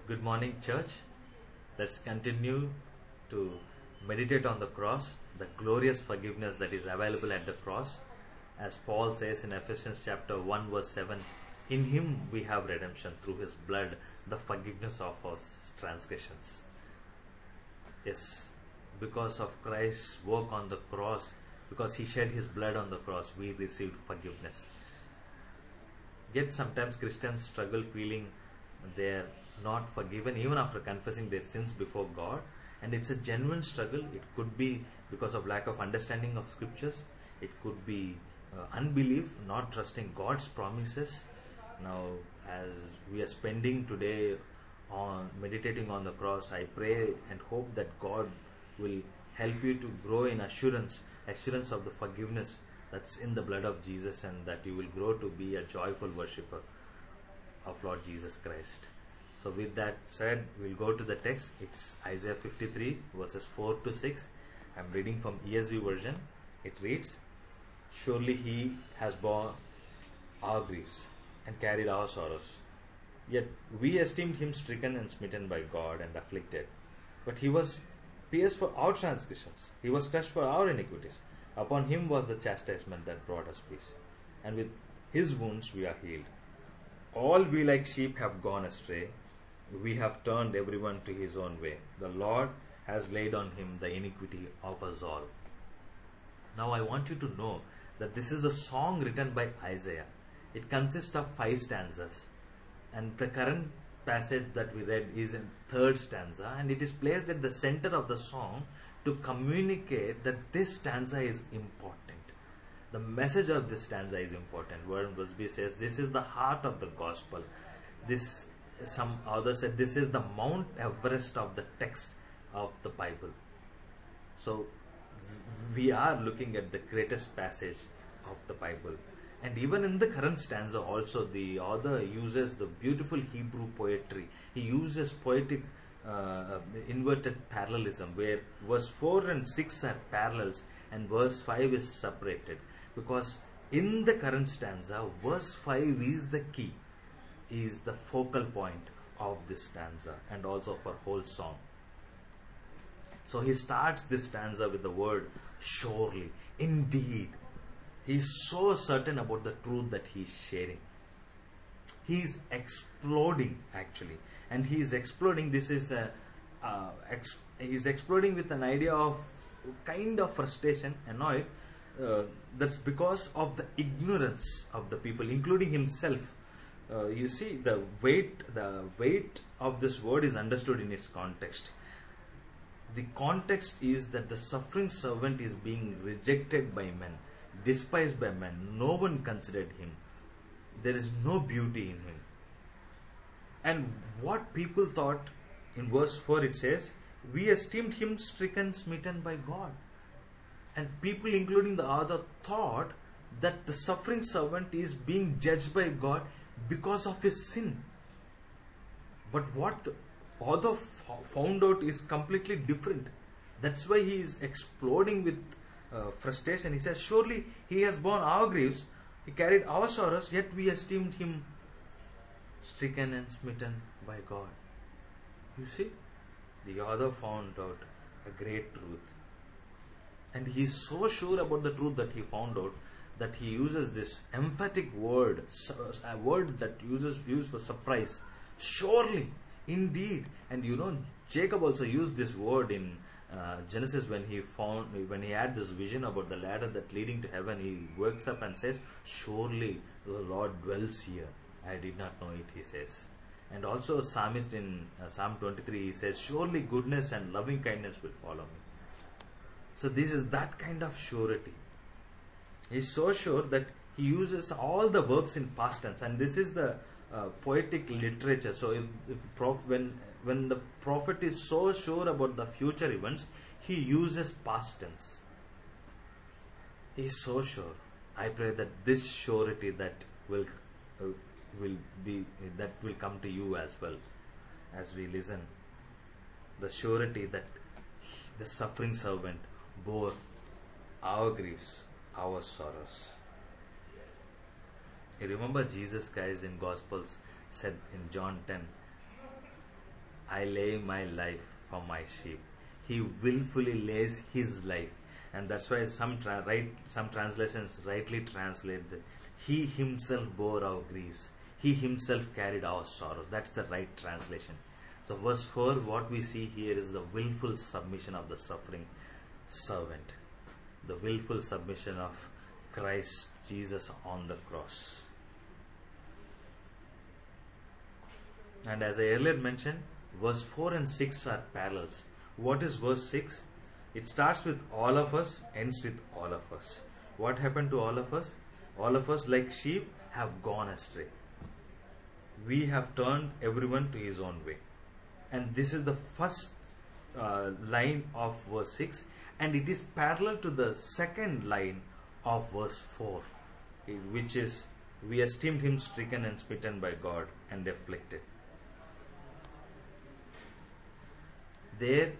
Good morning, church. Let's continue to meditate on the cross, the glorious forgiveness that is available at the cross. As Paul says in Ephesians chapter 1 verse 7, in him we have redemption through his blood, the forgiveness of our transgressions. Yes, because of Christ's work on the cross, because he shed his blood on the cross, we received forgiveness. Yet sometimes Christians struggle feeling they're not forgiven even after confessing their sins before God, and it's a genuine struggle. It could be because of lack of understanding of scriptures. It could be unbelief, not trusting God's promises. Now, as we are spending today on meditating on the cross, I pray and hope that God will help you to grow in assurance of the forgiveness that's in the blood of Jesus, and that you will grow to be a joyful worshipper of Lord Jesus Christ. So with that said, we'll go to the text. It's Isaiah 53 verses 4 to 6. I'm reading from ESV version. It reads, "Surely he has borne our griefs and carried our sorrows. Yet we esteemed him stricken and smitten by God and afflicted. But he was pierced for our transgressions. He was crushed for our iniquities. Upon him was the chastisement that brought us peace. And with his wounds we are healed. All we like sheep have gone astray. We have turned everyone to his own way. The Lord has laid on him the iniquity of us all." Now I want you to know that this is a song written by Isaiah. It consists of 5 stanzas. And the current passage that we read is in 3rd stanza, and it is placed at the center of the song to communicate that this stanza is important. The message of this stanza is important. Warren Wiersbe says this is the heart of the gospel. Some others said this is the Mount Everest of the text of the Bible. So we are looking at the greatest passage of the Bible. And even in the current stanza also, the author uses the beautiful Hebrew poetry. He uses poetic inverted parallelism, where verse 4 and 6 are parallels and verse 5 is separated. Because in the current stanza, verse 5 is the key, is the focal point of this stanza and also for whole song. So he starts this stanza with the word surely, indeed. He's so certain about the truth that he's sharing. He's exploding actually, and he's exploding. This is he's exploding with an idea of kind of frustration, annoyed. That's because of the ignorance of the people, including himself. You see, the weight of this word is understood in its context. The context is that the suffering servant is being rejected by men, despised by men. No one considered him. There is no beauty in him. And what people thought, in verse 4 it says, we esteemed him stricken, smitten by God. And people, including the author, thought that the suffering servant is being judged by God because of his sin. But what the author found out is completely different. That's why he is exploding with frustration. He says, surely he has borne our griefs, he carried our sorrows, yet we esteemed him stricken and smitten by God. You see, the author found out a great truth. And he is so sure about the truth that he found out that he uses this emphatic word, a word that used for surprise. Surely, indeed. And you know, Jacob also used this word in Genesis when he had this vision about the ladder that leading to heaven. He wakes up and says, surely the Lord dwells here. I did not know it, he says. And also psalmist in Psalm 23, he says, surely goodness and loving kindness will follow me. So this is that kind of surety. He's so sure that he uses all the verbs in past tense, and this is the poetic literature. So when the prophet is so sure about the future events, he uses past tense. He's so sure. I pray that this surety that will come to you as well as we listen. The surety that the suffering servant bore our griefs, our sorrows. You remember Jesus Christ in Gospels said in John 10, I lay my life for my sheep. He willfully lays his life. And that's why some translations rightly translate that he himself bore our griefs. He himself carried our sorrows. That's the right translation. So verse 4, what we see here is the willful submission of the suffering servant. The willful submission of Christ Jesus on the cross. And as I earlier mentioned, verse 4 and 6 are parallels. What is verse 6? It starts with all of us, ends with all of us. What happened to all of us? All of us, like sheep, have gone astray. We have turned everyone to his own way. And this is the first line of verse 6, and it is parallel to the second line of verse 4, which is, we esteemed him stricken and smitten by God and afflicted. There,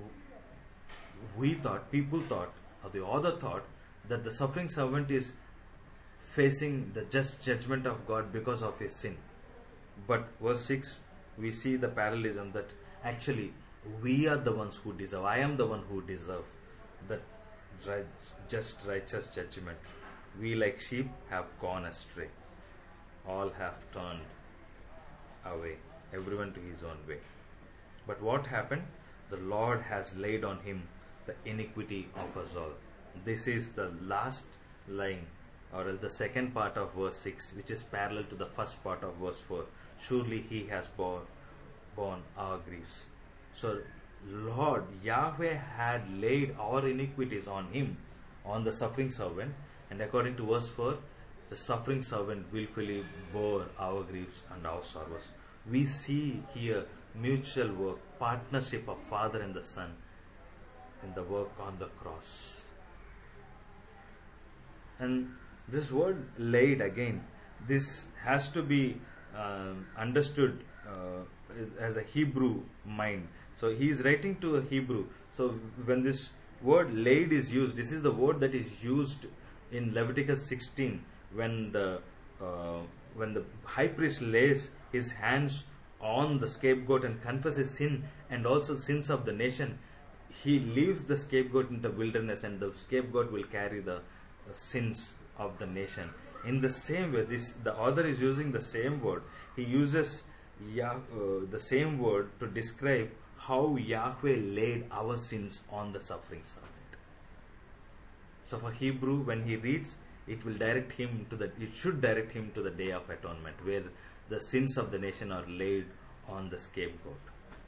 people thought, or the author thought, that the suffering servant is facing the just judgment of God because of his sin. But verse 6, we see the parallelism that actually we are the ones who deserve, I am the one who deserve the just righteous judgment. We like sheep have gone astray. All have turned away, everyone to his own way. But what happened? The Lord has laid on him the iniquity of us all. This is the last line, or the second part of verse 6, which is parallel to the first part of verse 4. Surely he has borne our griefs. So Lord Yahweh had laid our iniquities on him, on the suffering servant, and according to verse 4, the suffering servant willfully bore our griefs and our sorrows. We see here mutual work, partnership of Father and the Son in the work on the cross. And this word laid, again, this has to be understood as a Hebrew mind. So he is writing to a Hebrew. So when this word laid is used, this is the word that is used in Leviticus 16 when the high priest lays his hands on the scapegoat and confesses sin and also sins of the nation. He leaves the scapegoat in the wilderness, and the scapegoat will carry the sins of the nation. In the same way, the author is using the same word. He uses the same word to describe how Yahweh laid our sins on the suffering servant. So for Hebrew, when he reads, it should direct him to the Day of Atonement, where the sins of the nation are laid on the scapegoat.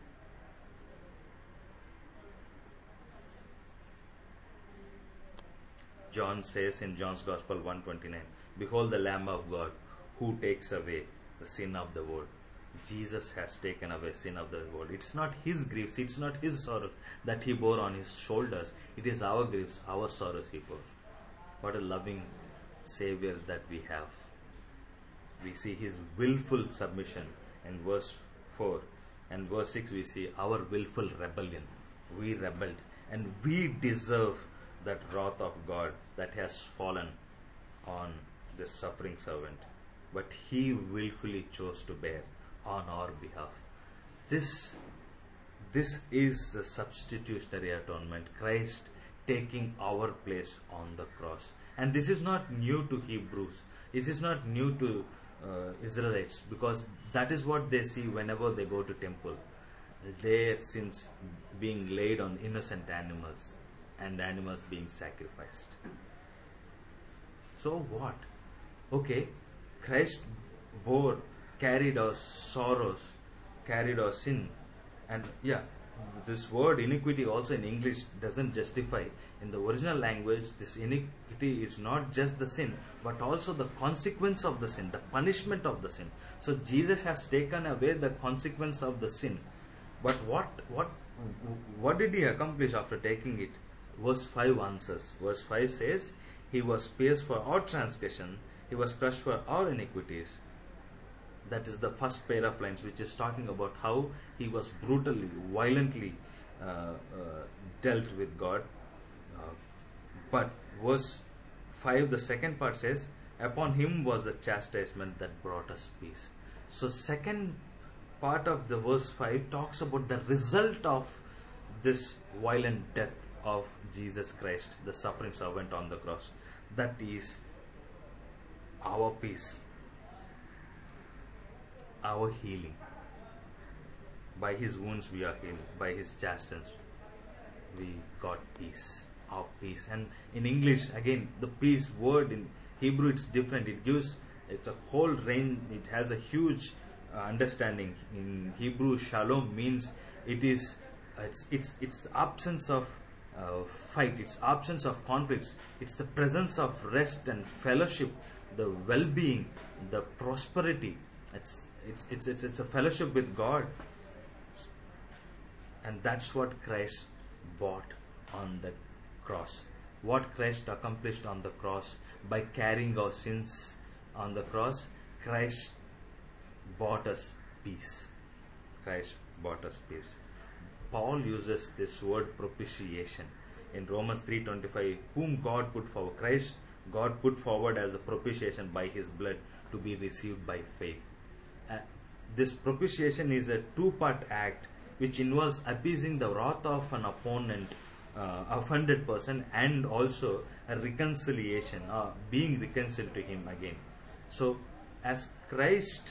John says in John's Gospel 1:29, behold the Lamb of God who takes away the sin of the world. Jesus has taken away sin of the world. It's not his griefs, it's not his sorrows that he bore on his shoulders. It is our griefs, our sorrows he bore. What a loving Savior that we have. We see his willful submission in verse 4, and verse 6 we see our willful rebellion. We rebelled, and we deserve that wrath of God that has fallen on this suffering servant. But he willfully chose to bear on our behalf. This is the substitutionary atonement, Christ taking our place on the cross. And this is not new to Hebrews. This is not new to Israelites, because that is what they see whenever they go to temple. Their sins being laid on innocent animals, and animals being sacrificed. So what? Okay, Christ carried our sorrows, carried our sin. And this word iniquity also in English doesn't justify. In the original language, this iniquity is not just the sin, but also the consequence of the sin, the punishment of the sin. So Jesus has taken away the consequence of the sin. But what did he accomplish after taking it? Verse 5 answers. Verse 5 says, he was pierced for our transgression, he was crushed for our iniquities. That is the first pair of lines, which is talking about how he was brutally, violently dealt with God. But verse 5, the second part says, upon him was the chastisement that brought us peace. So second part of the verse 5 talks about the result of this violent death of Jesus Christ, the suffering servant on the cross. That is our peace, our healing. By his wounds we are healed. By his chastenings we got peace, our peace. And in English, again, the peace word in Hebrew, it's different. It's a whole range. It has a huge understanding. In Hebrew, shalom means it's the absence of fight. It's absence of conflicts. It's the presence of rest and fellowship, the well-being, the prosperity. It's a fellowship with God. And that's what Christ bought on the cross. What Christ accomplished on the cross by carrying our sins on the cross, Christ bought us peace. Christ bought us peace. Paul uses this word propitiation in Romans 3:25, whom God put forward. Christ, God put forward as a propitiation by his blood to be received by faith. This propitiation is a two-part act which involves appeasing the wrath of an opponent, offended person, and also a reconciliation, being reconciled to him again. So, as Christ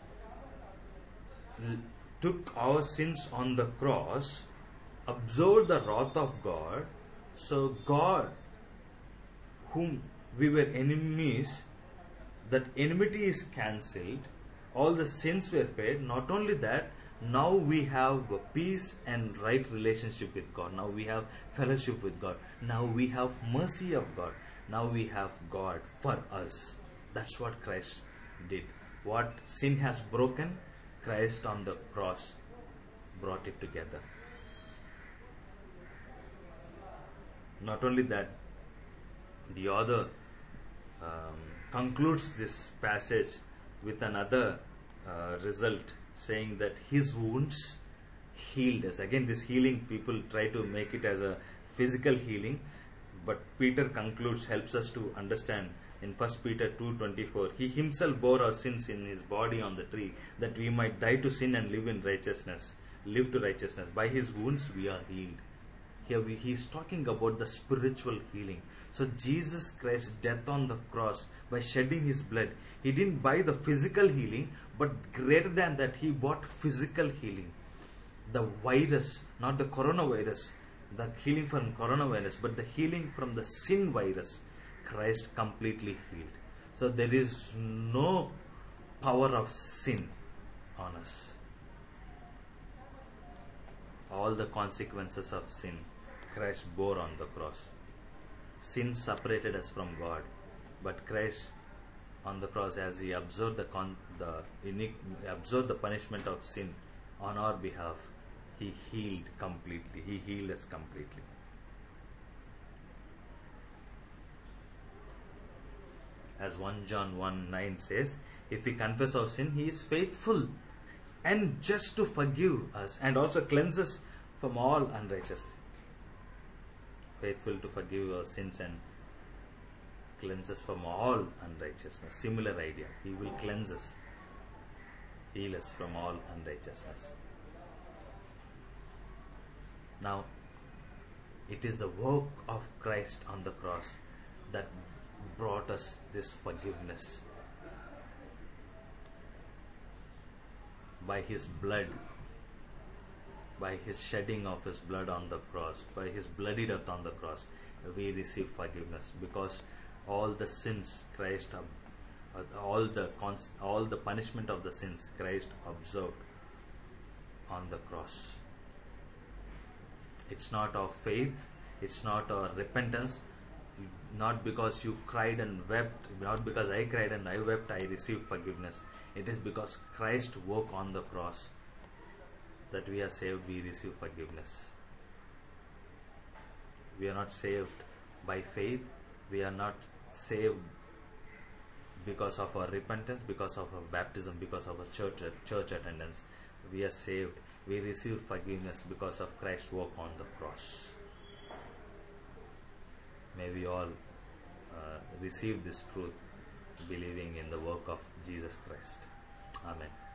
took our sins on the cross, absorbed the wrath of God, so God, whom we were enemies, that enmity is cancelled, all the sins were paid. Not only that, now we have a peace and right relationship with God. Now we have fellowship with God. Now we have mercy of God. Now we have God for us. That's what Christ did. What sin has broken, Christ on the cross brought it together. Not only that, the author concludes this passage with another result, saying that his wounds healed us. Again, this healing, people try to make it as a physical healing, but Peter concludes, helps us to understand in 1 Peter 2:24, he himself bore our sins in his body on the tree, that we might die to sin and live to righteousness. By his wounds we are healed. Here he is talking about the spiritual healing. So Jesus Christ's death on the cross, by shedding his blood, he didn't buy the physical healing, but greater than that, he bought physical healing. The virus, not the coronavirus, the healing from coronavirus, but the healing from the sin virus, Christ completely healed. So there is no power of sin on us. All the consequences of sin, Christ bore on the cross. Sin separated us from God, but Christ on the cross, as he absorbed the punishment of sin on our behalf, he healed completely. He healed us completely. As 1 John 1:9 says, if we confess our sin, he is faithful and just to forgive us and also cleanse us from all unrighteousness. Faithful to forgive our sins and cleanse us from all unrighteousness. Similar idea. He will cleanse us, heal us from all unrighteousness. Now, it is the work of Christ on the cross that brought us this forgiveness. By his blood, by his shedding of his blood on the cross, by his bloody death on the cross, we receive forgiveness, because all the sins Christ, all the punishment of the sins Christ observed on the cross. It's not our faith, it's not our repentance, not because you cried and wept, not because I cried and I wept, I received forgiveness. It is because Christ worked on the cross that we are saved, we receive forgiveness. We are not saved by faith, we are not saved because of our repentance, because of our baptism, because of our church attendance. We are saved, we receive forgiveness because of Christ's work on the cross. May we all receive this truth, believing in the work of Jesus Christ. Amen.